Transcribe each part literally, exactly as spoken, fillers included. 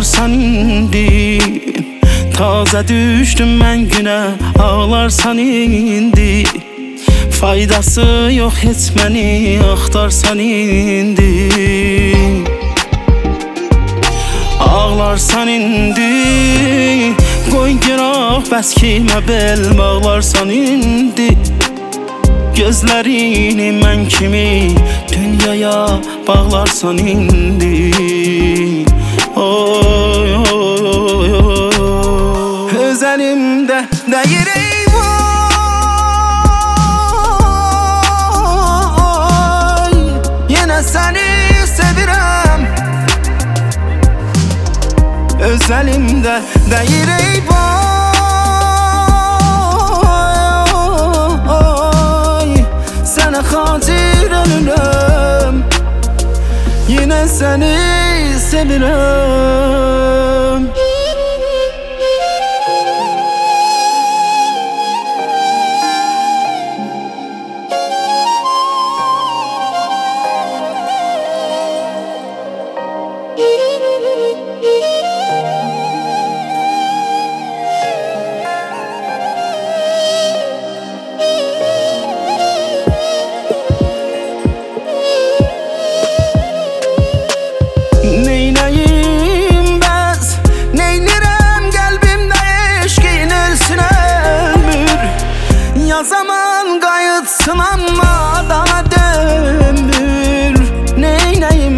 ağlarsan indi. Taze düştüm ben güne, ağlarsan indi. Faydası yok etmeni, axtarsan indi. Ağlarsan indi, qoy günah bəs kimə bel, ağlarsan indi. Gözlərini mən kimi dünyaya bağlarsan indi. Oy oy oy oy, öz əlimdə deyir eyvay, yenə səni sevirəm. Öz əlimdə deyir eyvay, sənə xatir ölürəm, yenə səni sevirəm. Zaman qayıtsın amma daha dönmür. Neynəyim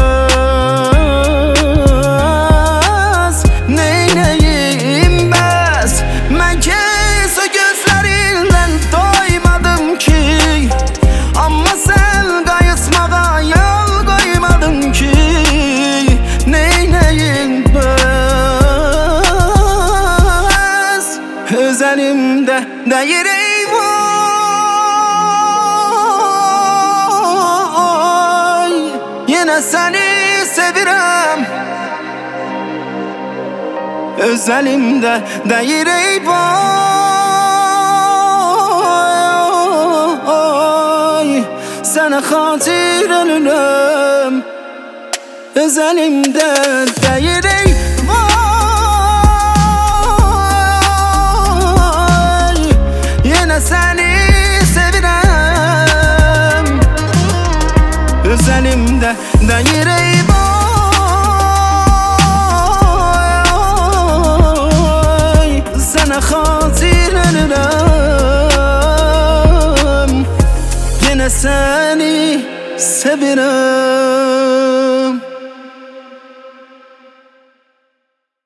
bəs, neynəyim bəs. Mən kes o gözlərindən doymadım ki, amma sən qayıtmağa yol qoymadın ki. Neynəyim bəs, öz əlimdə deyir eyvay, yenə səni sevirəm. Öz əlimdə deyir eyvay, sənə xatir ölürəm. Öz əlimdə deyir eyvay, yenə səni sevirəm. Öz əlimdə deyir eyvay, sənə xatir ölürəm, yenə səni sevirəm.